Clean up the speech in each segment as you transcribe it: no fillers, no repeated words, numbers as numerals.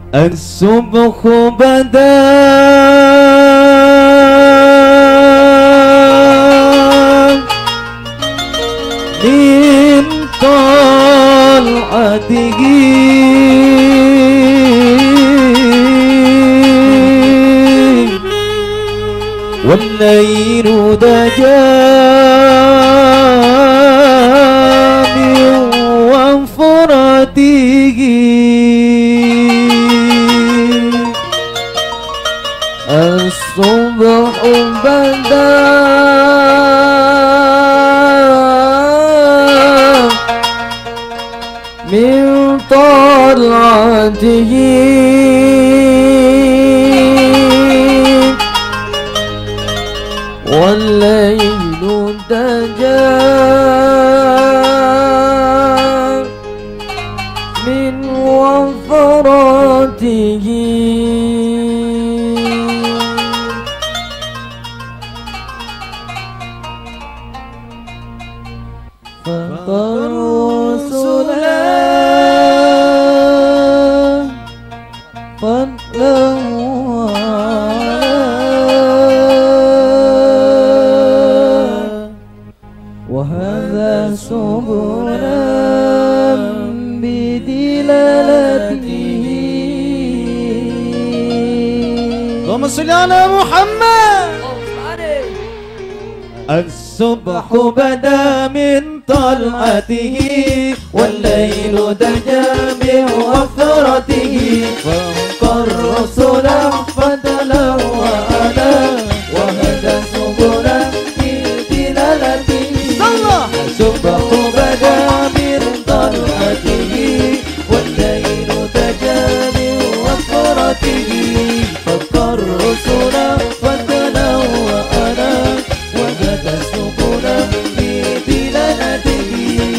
الصبح بدا من طلعته والليل دجى من وفرته الصبح بدا من طلعته والليل دجى من وفراته وهذا سبلا بدلالته اللهم صل على محمد. الصبح بدا من طلعته والليل دجى من وفرته فوق الرسل فدلا وألا وهدى سبلا بدلالته الصبح بدا من طلعته والليل دجى من وفرته فوق الرسل فدلا وألا وهدى سبلا بدلالته.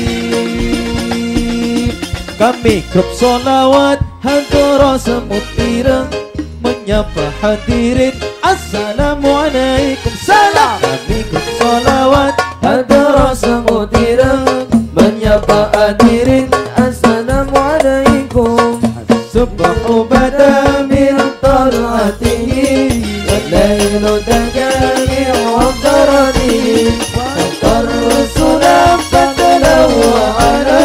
Kami kep solawat hadara semut ireng menyapa hadirin assalamualaikum salam. Kami kep solawat hadara semut ireng menyapa hadirin assalamualaikum. Subhu bada min tal'atihi wal-lailu daja min waqaratihi faqar rasulam fatalahu ala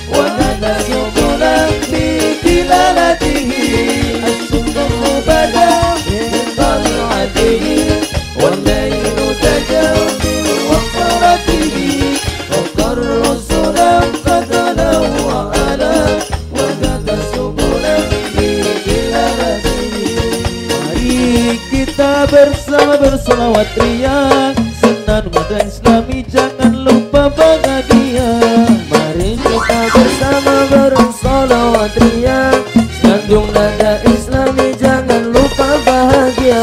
bersama bersolawat ria senang muda islami jangan lupa bahagia. Mari kita bersama bersolawat ria sanjung nada islami jangan lupa bahagia.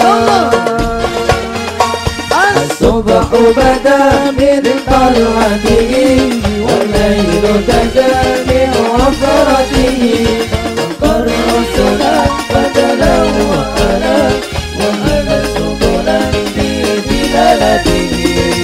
As-subhu bada min tal'atihi wal-lailu daja min wafratihi faqar rasulan fadalahu ala wa ala subulan bi bilalatihi.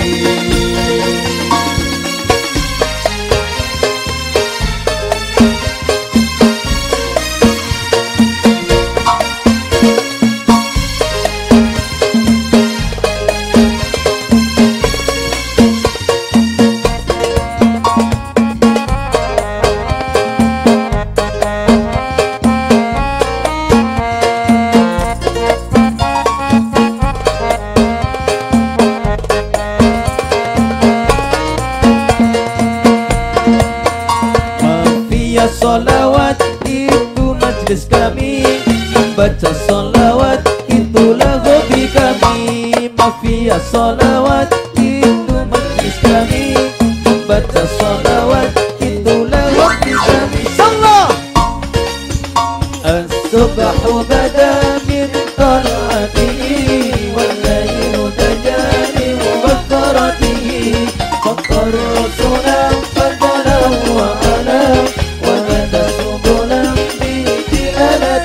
Salawat itu majlis kami, membaca salawat itulah hobi kami. Mafia salawat itu majlis kami, membaca salawat itulah hobi kami. Sallah as-subhu bada min tal'atihi wal-lailu daja min waqaratihi faqar rasulan fadalahu wa ala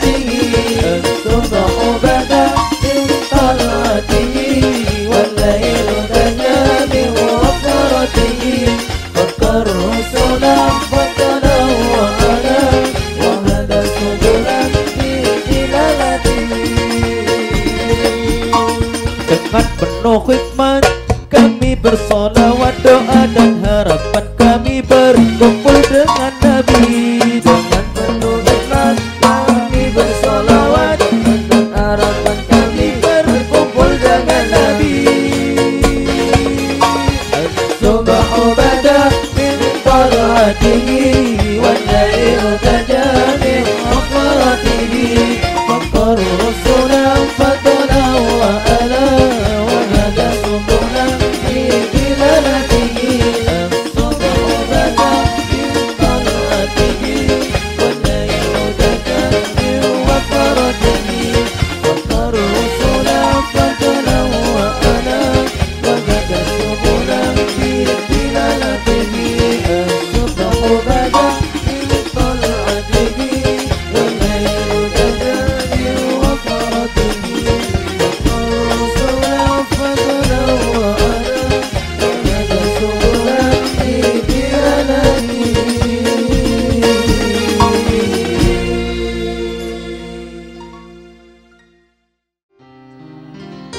والليل berkumpul dengan Nabi. Dengan penuh ikhlas kami bersolawat, dengan harapan kami berkumpul dengan Nabi. As-subhu bada min tal'atihi wal lailu taja min maghfiratihi.